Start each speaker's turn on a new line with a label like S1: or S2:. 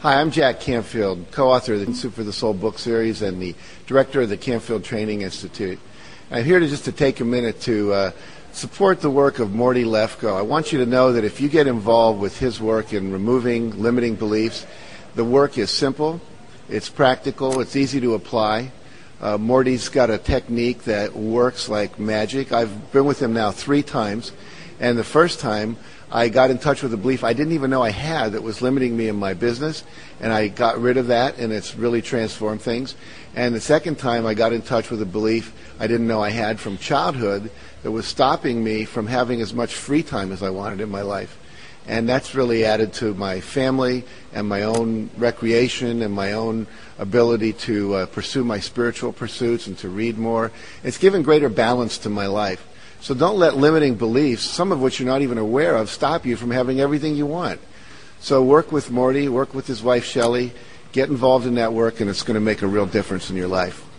S1: Hi, I'm Jack Canfield, co-author of the Soup for the Soul book series and the director of the Canfield Training Institute. I'm here to take a minute to support the work of Morty Lefko. I want you to know that if you get involved with his work in removing limiting beliefs, the work is simple, it's practical, it's easy to apply. Morty's got a technique that works like magic. I've been with him now 3 times, and the first time I got in touch with a belief I didn't even know I had that was limiting me in my business, and I got rid of that, and it's really transformed things. And the second time I got in touch with a belief I didn't know I had from childhood that was stopping me from having as much free time as I wanted in my life. And that's really added to my family and my own recreation and my own ability to pursue my spiritual pursuits and to read more. It's given greater balance to my life. So don't let limiting beliefs, some of which you're not even aware of, stop you from having everything you want. So work with Morty, work with his wife Shelley, get involved in that work, and it's going to make a real difference in your life.